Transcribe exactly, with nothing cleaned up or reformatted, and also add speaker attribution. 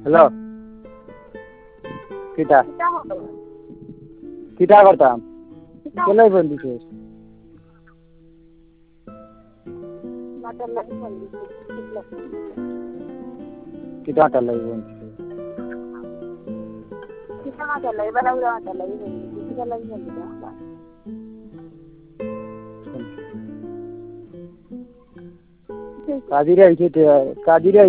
Speaker 1: hello কিটা কিটা করতাম কেলাই ফোন দিছিস কিটা আটার লাগি ফোন দিছিস কাজিরে আইছে কাজিরে